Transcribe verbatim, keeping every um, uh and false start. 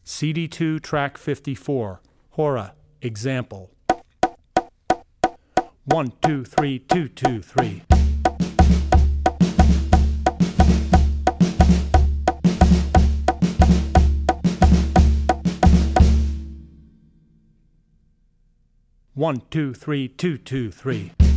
C D two, track fifty-four, Hora, example. One, two, three, two, two, three. One, two, three, two, two, three.